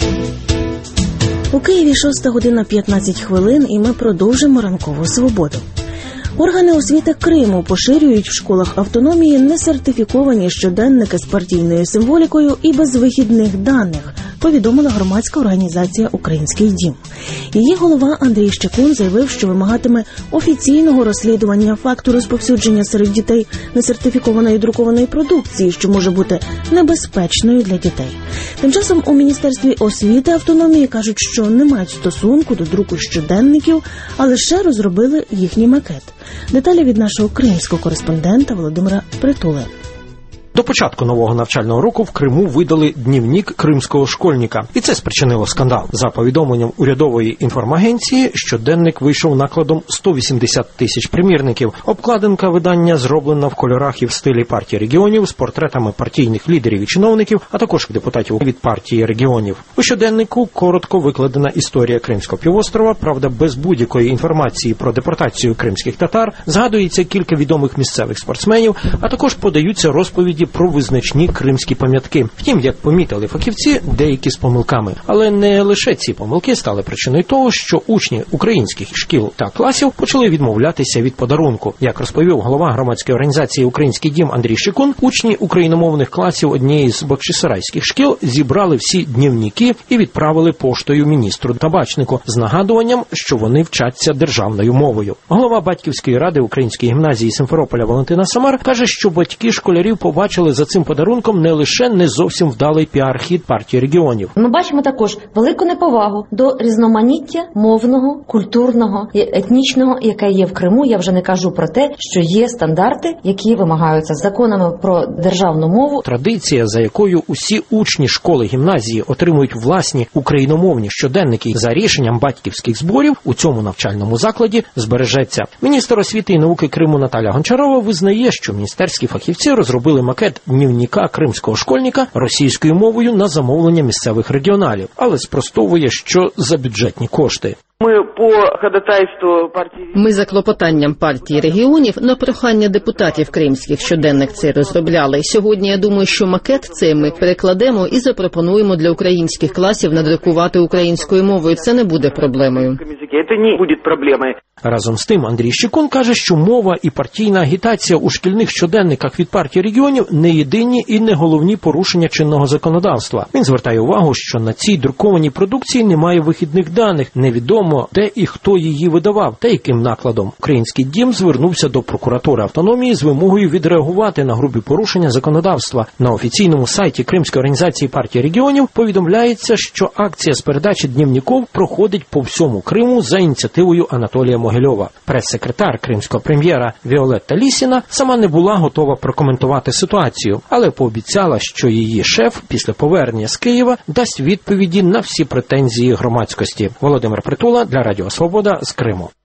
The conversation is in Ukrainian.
У Києві 6 година 15 хвилин, і ми продовжимо ранкову свободу. Органи освіти Криму поширюють в школах автономії несертифіковані щоденники з партійною символікою і без вихідних даних, повідомила громадська організація «Український дім». Її голова Андрій Щекун заявив, що вимагатиме офіційного розслідування факту розповсюдження серед дітей несертифікованої друкованої продукції, що може бути небезпечною для дітей. Тим часом у Міністерстві освіти автономії кажуть, що не мають стосунку до друку щоденників, а лише розробили їхній макет. Деталі від нашого кримського кореспондента Володимира Притули. До початку нового навчального року в Криму видали дневник кримського школьника. І це спричинило скандал. За повідомленням урядової інформагенції, щоденник вийшов накладом 180 тисяч примірників. Обкладинка видання зроблена в кольорах і в стилі партії регіонів з портретами партійних лідерів і чиновників, а також депутатів від партії регіонів. У щоденнику коротко викладена історія Кримського півострова, правда, без будь-якої інформації про депортацію кримських татар, згадується кілька відомих місцевих спортсменів, а також подаються розповіді про визначні кримські пам'ятки. Втім, як помітили фахівці, деякі з помилками. Але не лише ці помилки стали причиною того, що учні українських шкіл та класів почали відмовлятися від подарунку. Як розповів голова громадської організації «Український дім» Андрій Щекун, учні україномовних класів однієї з бахчисарайських шкіл зібрали всі дневники і відправили поштою міністру Табачнику з нагадуванням, що вони вчаться державною мовою. Голова батьківської ради Української гімназії Симферополя Валентина Самар каже, що батьки школярів побачили за цим подарунком не лише не зовсім вдалий піар-хід партії регіонів. Ми бачимо також велику неповагу до різноманіття мовного, культурного, етнічного, яке є в Криму. Я вже не кажу про те, що є стандарти, які вимагаються законами про державну мову. Традиція, за якою усі учні школи гімназії отримують власні україномовні щоденники за рішенням батьківських зборів, у цьому навчальному закладі збережеться. Міністр освіти і науки Криму Наталя Гончарова визнає, що міністерські фахівці розробили макет дневника кримського школьника російською мовою на замовлення місцевих регіоналів, але спростовує, що за бюджетні кошти. Ми за клопотанням партії регіонів на прохання депутатів кримських щоденник цей розробляли. Сьогодні, я думаю, що макет цей ми перекладемо і запропонуємо для українських класів надрукувати українською мовою. Це не буде проблемою. Разом з тим, Андрій Щекун каже, що мова і партійна агітація у шкільних щоденниках від партії регіонів не єдині і не головні порушення чинного законодавства. Він звертає увагу, що на цій друкованій продукції немає вихідних даних, невідомо, де і хто її видавав, та яким накладом. Український дім звернувся до прокуратури автономії з вимогою відреагувати на грубі порушення законодавства. На офіційному сайті Кримської організації партії регіонів повідомляється, що акція з передачі дневників проходить по всьому Криму за ініціативою Анатолія Могильова. Прес-секретар кримського прем'єра Віолетта Лісіна сама не була готова прокоментувати ситуацію, але пообіцяла, що її шеф після повернення з Києва дасть відповіді на всі претензії громадськості. Володимир Притула для Радіо Свобода з Криму.